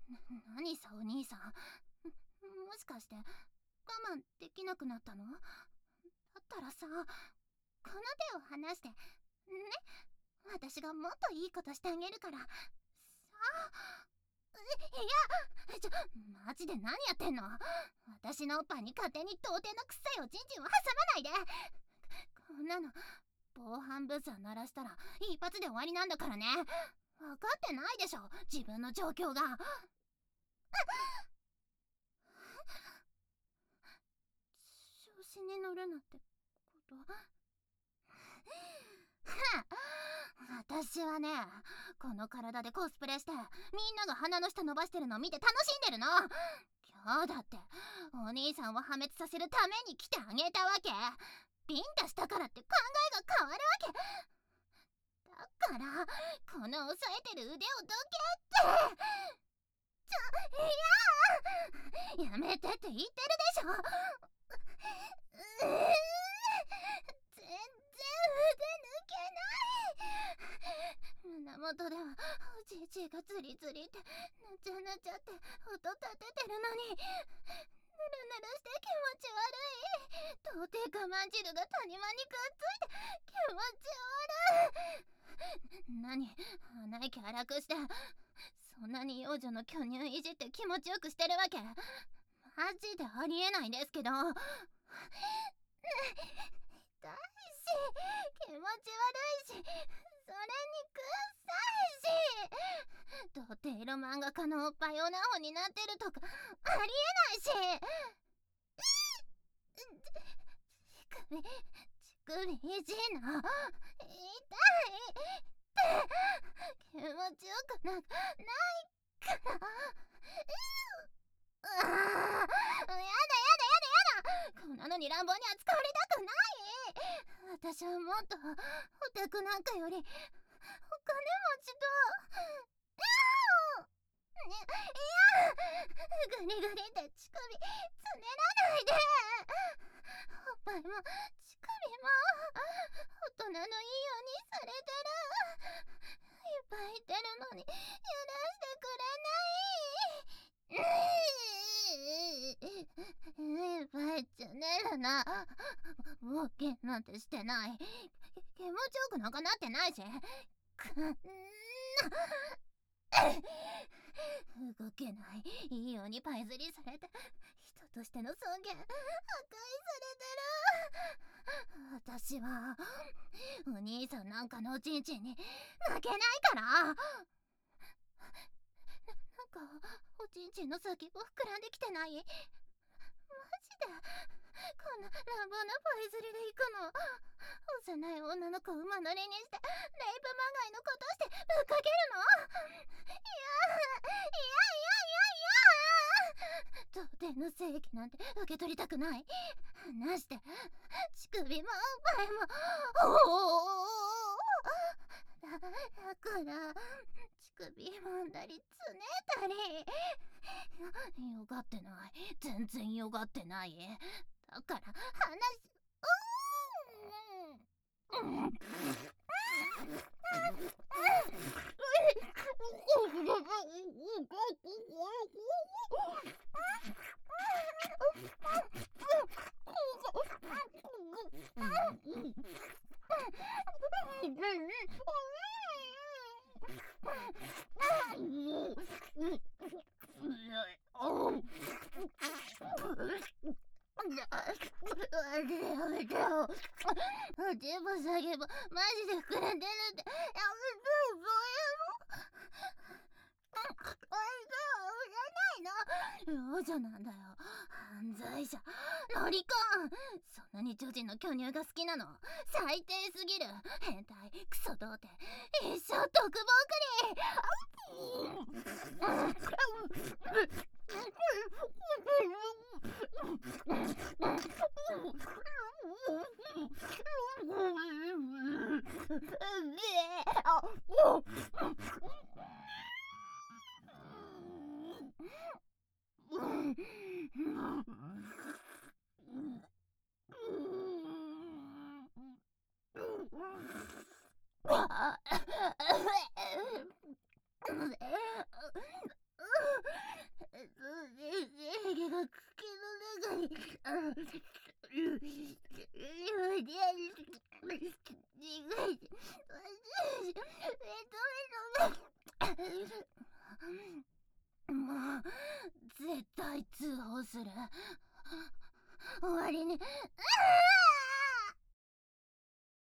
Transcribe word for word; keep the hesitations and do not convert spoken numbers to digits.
何さお兄さん、もしかして我慢できなくなったの？だったらさ、この手を離してね、私がもっといいことしてあげるからさあ。いや、ちょ、マジで何やってんの？私のおっぱいに勝手に童貞の臭いおちんちんを挟まないで。こんなの防犯ブザー鳴らしたら一発で終わりなんだからね。分かってないでしょ、自分の状況が。調子に乗るなってこと？私はね、この体でコスプレしてみんなが鼻の下伸ばしてるのを見て楽しんでるの。今日だってお兄さんを破滅させるために来てあげたわけ。ビンタしたからって考えが変わるわけだから、この押さえてる腕をどけって。ちょ、いや、やめてって言ってるでしょ。うー全然腕抜けない。胸元ではおじいちがズリズリってぬちゃぬちゃって音立ててるのに、ぬるぬるして気持ち悪い。童貞我慢汁が谷間にくっついて気持ち悪い。何、鼻息荒くしてそんなに幼女の巨乳いじって気持ちよくしてるわけ？マジでありえないんですけど。痛いし気持ち悪いし、それに臭いし、童貞色漫画家のおっぱいオナホになってるとかありえないし。乳首、乳首いじんの痛いって気持ちよくな、ないから。うあー、やだやだやだやだ。こんなのに乱暴に扱われたくない。私はもっとオタクなんかよりお金持ちと、ね、いや、グリグリって乳首つねらないで。おっぱいも乳首も大人のいいようにされてる。いっぱいいてるのに許してくれない。いっぱいっちゃねるな。冒険なんてしてない。気持ちよくなんかなってないし。くんな動けない。いいようにパイズリされて人としての尊厳破壊されてる。私はお兄さんなんかのおちんちんに負けないから。なんかおちんちんの先を膨らんできてない？マジでこんな乱暴なパイズリで行くの？幼い女の子を馬乗りにしてレイプまがいのことしてぶっかけるの？いやいやいやいやいや。童貞の正義なんて受け取りたくない。離して。乳首もおっぱいもおおだ, だから乳首揉んだりつねたり。よがってない、全然よがってない。だから話うーんうんやめてよ。手も下げもマジで膨らんでるって。やめてよ、そういうの。あいつは売れないの。幼女なんだよ、犯罪者、ロリコン。そんなに女児の巨乳が好きなの？最低すぎる。変態、クソ童貞、一生独房クリ。 もう絶対通報する。終わりに。